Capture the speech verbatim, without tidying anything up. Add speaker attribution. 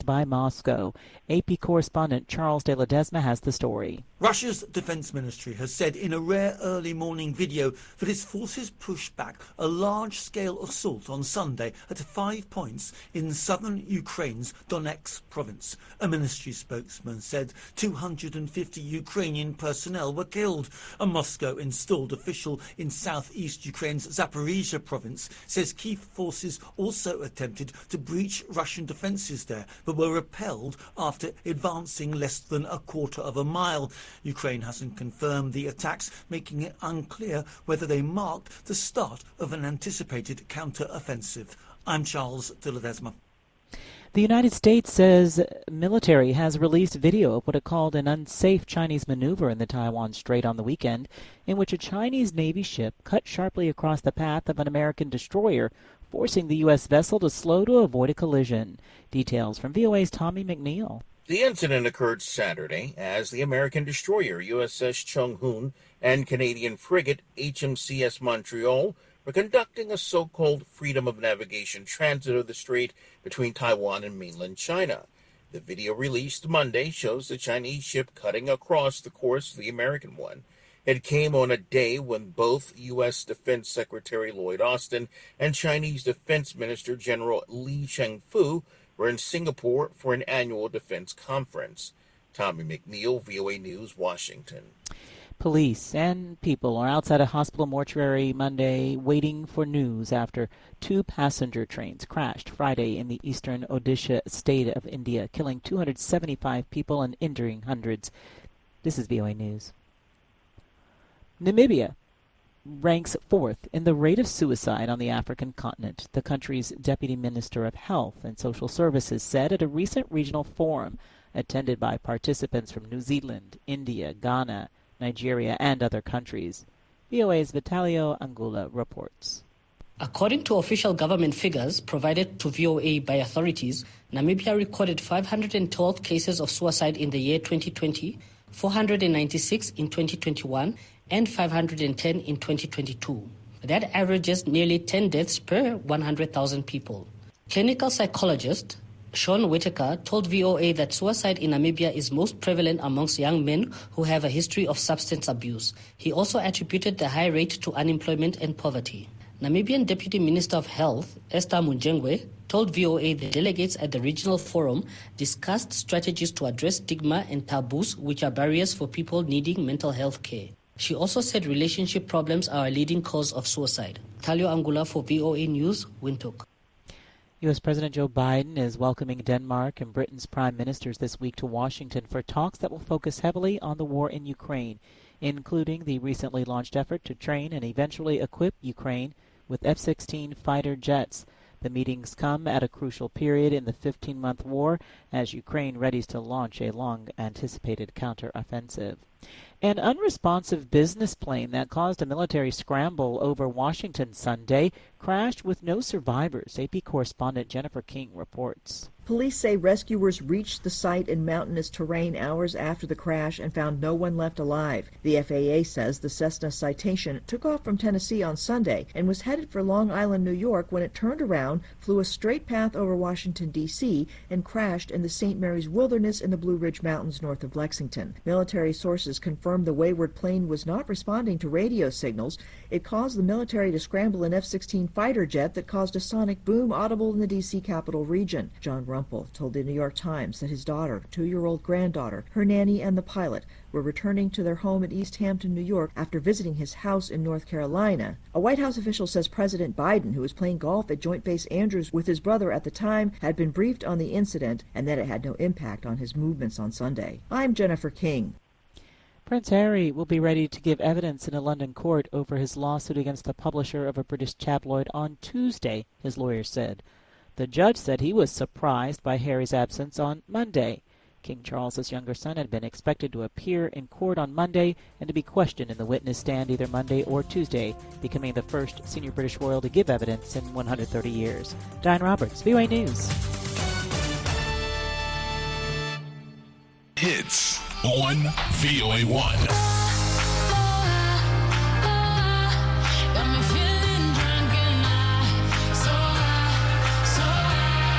Speaker 1: by Moscow. A P correspondent Charles de Ledesma has the story.
Speaker 2: Russia's defense ministry has said in a rare early morning video that its forces pushed back a large-scale assault on Sunday at five points in southern Ukraine's Donetsk province. A ministry spokesman said two hundred fifty Ukrainian personnel were killed. A Moscow-installed official in southeast Ukraine's Zaporizhia province says Kyiv forces also attempted to breach Russian defences there, but were repelled after advancing less than a quarter of a mile. Ukraine hasn't confirmed the attacks, making it unclear whether they marked the start of an anticipated counter-offensive. I'm Charles de Ledesma.
Speaker 1: The United States says military has released video of what it called an unsafe Chinese maneuver in the Taiwan Strait on the weekend, in which a Chinese Navy ship cut sharply across the path of an American destroyer, forcing the U S vessel to slow to avoid a collision. Details from V O A's Tommy McNeil.
Speaker 3: The incident occurred Saturday as the American destroyer U S S Chung Hoon and Canadian frigate H M C S Montreal were conducting a so-called freedom of navigation transit of the strait between Taiwan and mainland China. The video released Monday shows the Chinese ship cutting across the course of the American one. It came on a day when both U S Defense Secretary Lloyd Austin and Chinese Defense Minister General Li Shangfu were in Singapore for an annual defense conference. Tommy McNeil, V O A News, Washington.
Speaker 1: Police and people are outside a hospital mortuary Monday waiting for news after two passenger trains crashed Friday in the eastern Odisha state of India, killing two hundred seventy-five people and injuring hundreds. This is V O A News. Namibia ranks fourth in the rate of suicide on the African continent, the country's Deputy Minister of Health and Social Services said at a recent regional forum attended by participants from New Zealand, India, Ghana, Nigeria, and other countries. V O A's Vitalio Angula reports.
Speaker 4: According to official government figures provided to V O A by authorities, Namibia recorded five hundred twelve cases of suicide in the year twenty twenty, four hundred ninety-six in twenty twenty-one, and five hundred ten in twenty twenty-two. That averages nearly ten deaths per one hundred thousand people. Clinical psychologist Sean Whitaker told V O A that suicide in Namibia is most prevalent amongst young men who have a history of substance abuse. He also attributed the high rate to unemployment and poverty. Namibian Deputy Minister of Health, Esther Munjengwe, told V O A the delegates at the regional forum discussed strategies to address stigma and taboos which are barriers for people needing mental health care. She also said relationship problems are a leading cause of suicide. Talio Angula for V O A News, Windhoek.
Speaker 1: U S. President Joe Biden is welcoming Denmark and Britain's prime ministers this week to Washington for talks that will focus heavily on the war in Ukraine, including the recently launched effort to train and eventually equip Ukraine with F sixteen fighter jets. The meetings come at a crucial period in the fifteen-month war as Ukraine readies to launch a long-anticipated counteroffensive. An unresponsive business plane that caused a military scramble over Washington Sunday crashed with no survivors. A P correspondent Jennifer King reports.
Speaker 5: Police say rescuers reached the site in mountainous terrain hours after the crash and found no one left alive. The F A A says the Cessna Citation took off from Tennessee on Sunday and was headed for Long Island, New York, when it turned around, flew a straight path over Washington, D C, and crashed in the Saint Mary's Wilderness in the Blue Ridge Mountains north of Lexington. Military sources confirmed the wayward plane was not responding to radio signals. It caused the military to scramble an F sixteen fighter jet that caused a sonic boom audible in the D C capital region. John Rumpel told the New York Times that his daughter, two-year-old granddaughter, her nanny, and the pilot were returning to their home in East Hampton, New York, after visiting his house in North Carolina. A White House official says President Biden, who was playing golf at Joint Base Andrews with his brother at the time, had been briefed on the incident and that it had no impact on his movements on Sunday. I'm Jennifer King.
Speaker 1: Prince Harry will be ready to give evidence in a London court over his lawsuit against the publisher of a British tabloid on Tuesday, his lawyer said. The judge said he was surprised by Harry's absence on Monday. King Charles's younger son had been expected to appear in court on Monday and to be questioned in the witness stand either Monday or Tuesday, becoming the first senior British royal to give evidence in one hundred thirty years. Diane Roberts, V O A News.
Speaker 6: Hits on V O A one.